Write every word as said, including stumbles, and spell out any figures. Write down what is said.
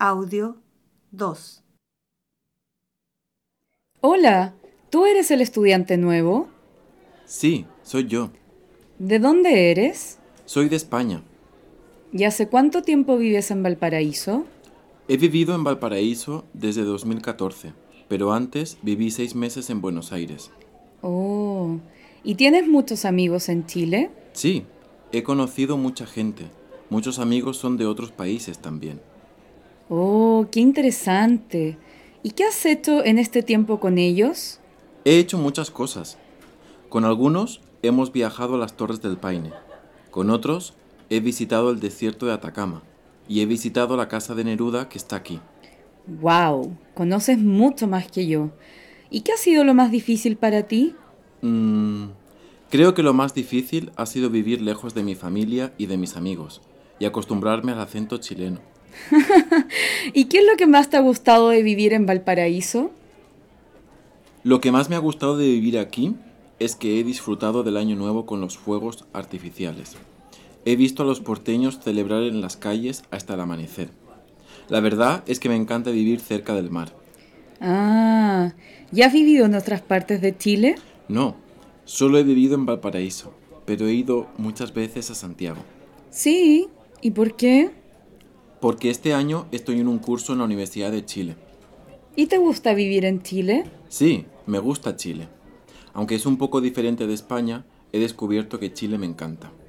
Audio dos. Hola, ¿tú eres el estudiante nuevo? Sí, soy yo. ¿De dónde eres? Soy de España. ¿Y hace cuánto tiempo vives en Valparaíso? He vivido en Valparaíso desde dos mil catorce, pero antes viví seis meses en Buenos Aires. Oh, ¿y tienes muchos amigos en Chile? Sí, he conocido mucha gente. Muchos amigos son de otros países también. Oh, qué interesante. ¿Y qué has hecho en este tiempo con ellos? He hecho muchas cosas. Con algunos hemos viajado a las Torres del Paine. Con otros he visitado el desierto de Atacama. Y he visitado la casa de Neruda que está aquí. Wow, conoces mucho más que yo. ¿Y qué ha sido lo más difícil para ti? Mm, creo que lo más difícil ha sido vivir lejos de mi familia y de mis amigos y acostumbrarme al acento chileno. ¿Y qué es lo que más te ha gustado de vivir en Valparaíso? Lo que más me ha gustado de vivir aquí es que he disfrutado del año nuevo con los fuegos artificiales. He visto a los porteños celebrar en las calles hasta el amanecer. La verdad es que me encanta vivir cerca del mar. Ah, ¿ya has vivido en otras partes de Chile? No, solo he vivido en Valparaíso, pero he ido muchas veces a Santiago. Sí. ¿Y por qué? Porque este año estoy en un curso en la Universidad de Chile. ¿Y te gusta vivir en Chile? Sí, me gusta Chile. Aunque es un poco diferente de España, he descubierto que Chile me encanta.